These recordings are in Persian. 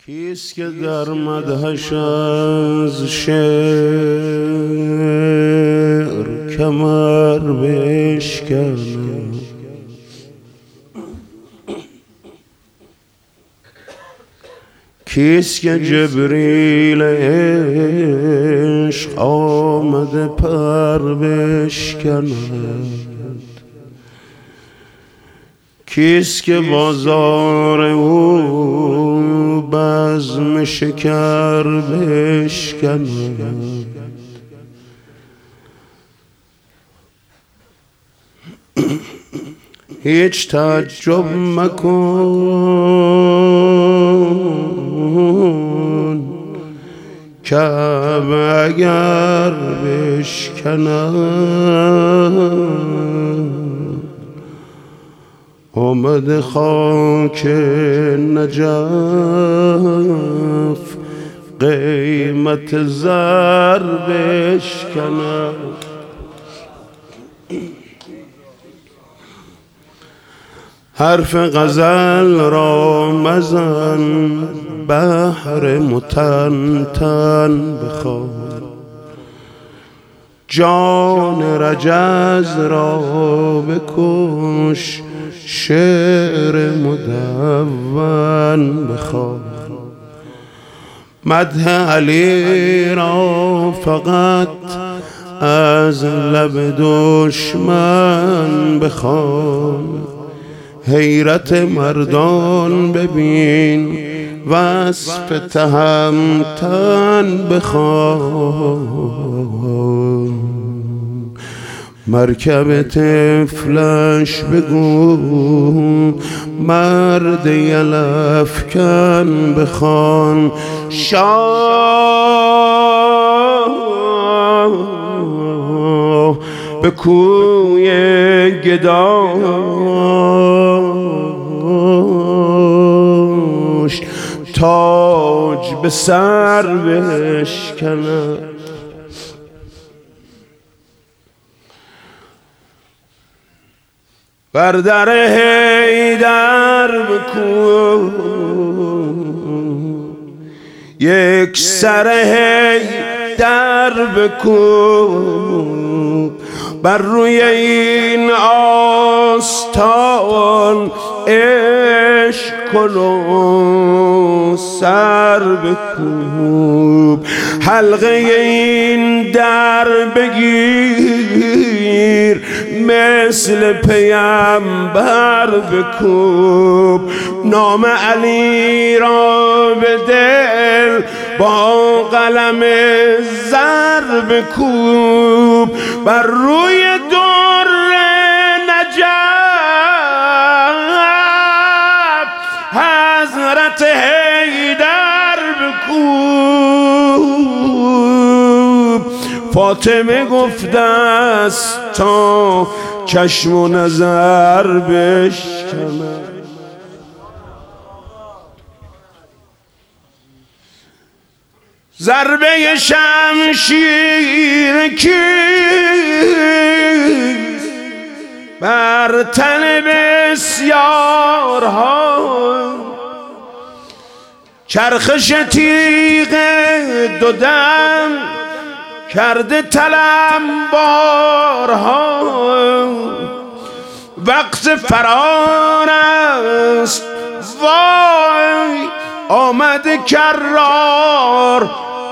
کیست که در مدحش از شعر کمر بشکند؟ کیست که جبریل عشق آمده پر بشکند؟ کیست که بازار او بزم شکر بشکند؟ هیچ تعجب مکن کعبه اگر بشکند، آمد خاک نجف قیمت زر بشکند. حرف غزل را مزن، بحر متنتن بخوان، جان رجز را بکش، شعر مدون بخوان. مدح علی را فقط از لب دشمن بخوان، حیرت مردان ببین، وصف تهمتن بخوان. مرکب طفلش بگو، مرد یلفکن بخوان. شاه به کوی گداش، تاج به سر بشکند. بر در حیدر بکوب، یک سر حیدر بکوب، بر روی این آستان عشق کن و سر بکوب. حلقه این در بگیر، مثل پیمبر بکوب. نام علی را به دل با قلم زر بکوب. بر روی در نجف حضرت حیدر بکوب. فاطمه گفته است تا چشم و نظر بشکند. ضربه شمشیر کی بر تن بسیارها، چرخش تیغ دو دم کرده تلمبارها. وقت فرار است وای، آمده کرار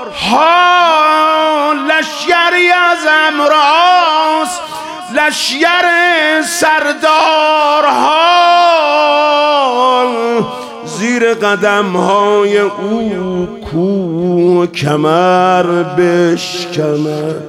ها. لشکری از امراست، لشکر سردارها، زیر قدم های او کو کمر بشکند.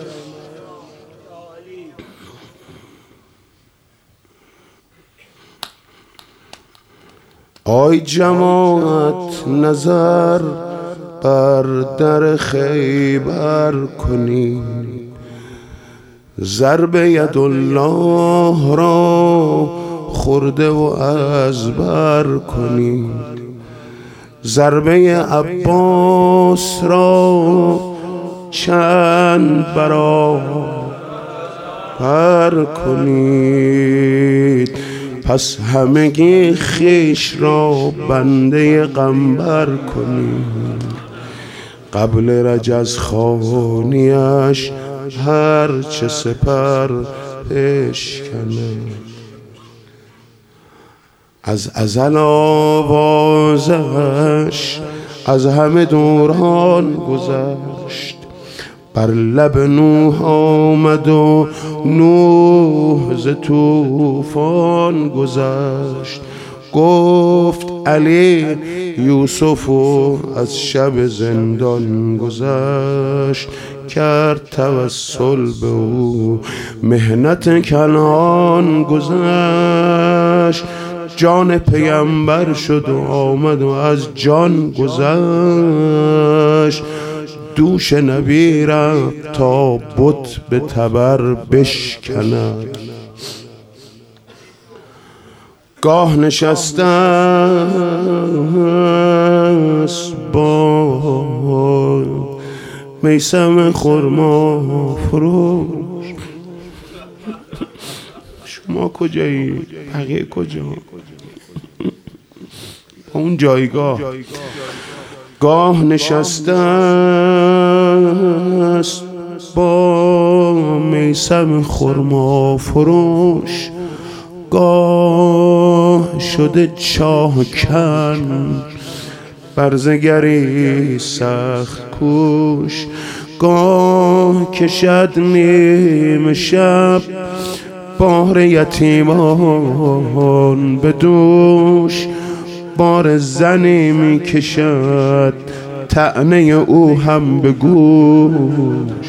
آی جماعت نظر بر در خیبر کنید، ضرب یدالله را خورده و از بر کنید. ضربه عباس را چند برابر کنید. پس همگی خویش را بنده قنبر کنیم، قبل رجز خوانیش هر چه سپر بشکنه. از ازل آوازش از همه دوران گذشت، بر لب نوح آمد و نوح ز طوفان گذشت. گفت علی یوسف و از شب زندان گذشت، کرد توسل به او مهنت کنعان گذشت. جان پیامبر شد و آمد و از جان گذشت، دوش نبی رفت تا بت به تبر بشکند. گاه نشسته است با میثم خرما فروش. شما کجایی؟ بقیه کجا؟ اون جایگاه. گاه نشسته است با میثم خرما فروش، گاه شده چاه کن برزگری سخت کوش. گاه کشد نیم شب بار یتیمان به دوش، بار زنی می کشد طعنه او هم به گوش.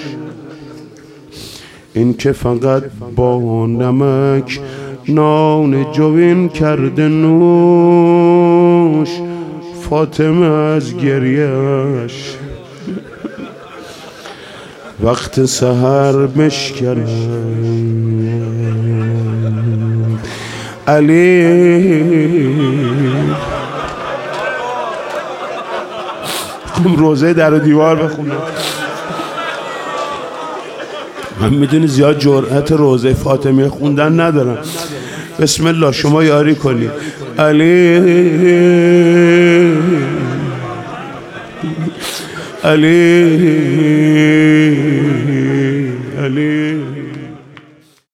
این که فقط با نمک نان جوین کرده نوش، فاطمه از گریهش وقت سحر بشکند. علی روزه در و دیوار بخونم. من میدونی زیاد جرأت روزه فاطمه خوندن ندارم. بسم الله شما یاری کنید. علی علی